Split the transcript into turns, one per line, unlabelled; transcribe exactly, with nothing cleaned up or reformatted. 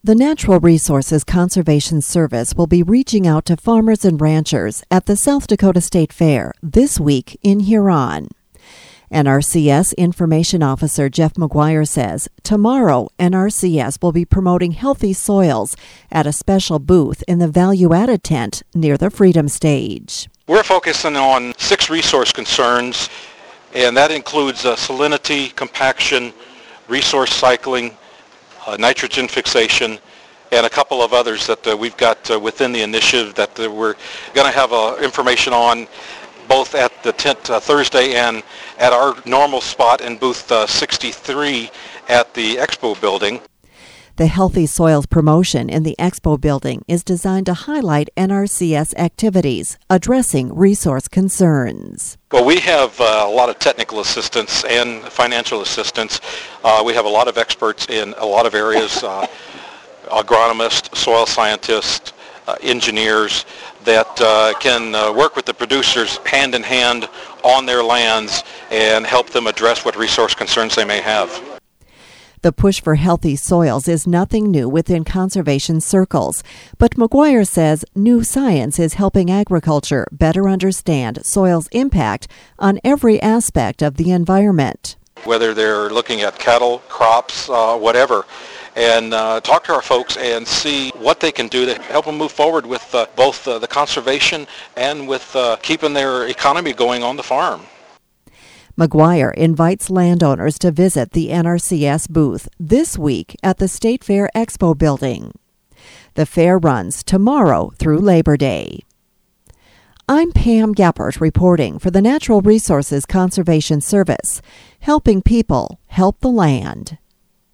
The Natural Resources Conservation Service will be reaching out to farmers and ranchers at the South Dakota State Fair this week in Huron. N R C S Information Officer Jeff McGuire says tomorrow N R C S will be promoting healthy soils at a special booth in the value-added tent near the Freedom Stage.
We're focusing on six resource concerns, and that includes uh, salinity, compaction, resource cycling, uh, nitrogen fixation, and a couple of others that uh, we've got uh, within the initiative that uh, we're going to have uh, information on both at the tent uh, Thursday and at our normal spot in booth uh, sixty-three at the Expo building.
The Healthy Soils promotion in the Expo building is designed to highlight N R C S activities addressing resource concerns.
Well, we have uh, a lot of technical assistance and financial assistance. Uh, we have a lot of experts in a lot of areas, uh, agronomists, soil scientists, uh, engineers that uh, can uh, work with the producers hand in hand on their lands and help them address what resource concerns they may have.
The push for healthy soils is nothing new within conservation circles, but McGuire says new science is helping agriculture better understand soil's impact on every aspect of the environment.
Whether they're looking at cattle, crops, uh, whatever, and uh, talk to our folks and see what they can do to help them move forward with uh, both uh, the conservation and with uh, keeping their economy going on the farm.
McGuire invites landowners to visit the N R C S booth this week at the State Fair Expo building. The fair runs tomorrow through Labor Day. I'm Pam Gappert reporting for the Natural Resources Conservation Service, helping people help the land.